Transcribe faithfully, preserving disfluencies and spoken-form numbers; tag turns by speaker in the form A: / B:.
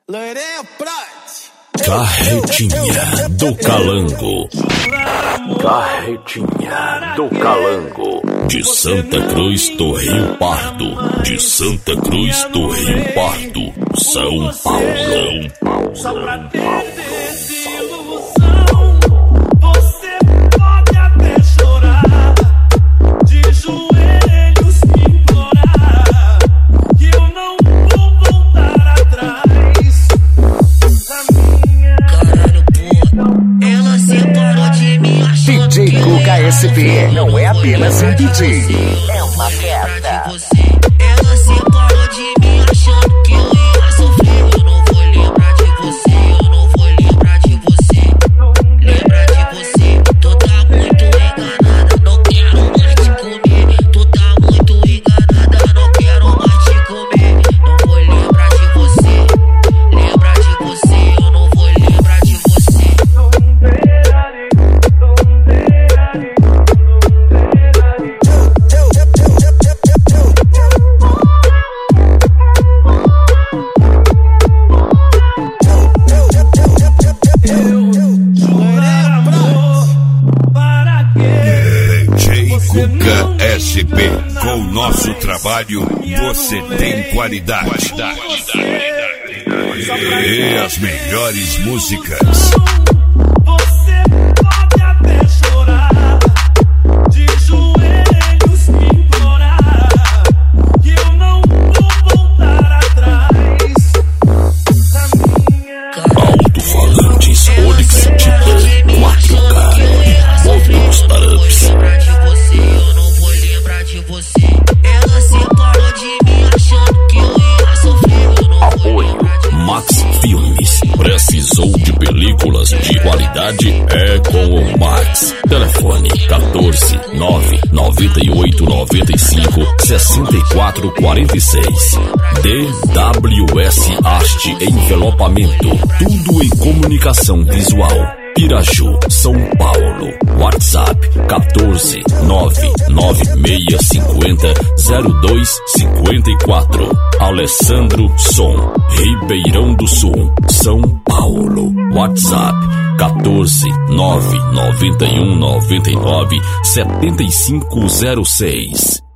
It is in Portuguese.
A: Carretinha do Calango. Carretinha do Calango. De Santa Cruz do Rio Pardo. De Santa Cruz do Rio Pardo. São Paulo.
B: Só pra ter desilusão, você pode até chorar, de joelhos me implorar, que eu não vou voltar atrás. A minha
C: caralho, pô, ela separou de mim achando
D: D J
C: que
D: Cuca S P não é apenas um D J,
C: é uma merda. Ela separou de mim achando que eu ia sofrer. Eu não vou lembrar de você, eu não vou lembrar de você. Lembrar de você, tu tá muito enganada, não quero mais te comer. Tu tá muito enganada, não quero mais te comer. Não vou lembrar de você, lembrar de você, eu não vou lembrar de você.
A: Cuca S P, com o nosso trabalho você tem qualidade. E as melhores músicas.
B: Você pode até chorar, de joelhos me implorar, que eu não vou voltar atrás. Na minha
A: Alto-falantes Olix Titan quatro K. Módulos Taramps.
C: Você, ela separou de mim achando que eu ia sofrer. Eu não
A: Apoio Max Filmes. Precisou de películas de qualidade? É com o Max. Telefone quatorze, nove nove oito nove cinco, seis quatro quatro seis. D W S Haste Envelopamento. Tudo em comunicação visual. Piraju, São Paulo. WhatsApp quatorze, nove nove seis cinco zero dois cinco quatro. Alessandro Som, Ribeirão do Sul, São Paulo. WhatsApp quatorze, nove nove um nove nove sete cinco zero seis.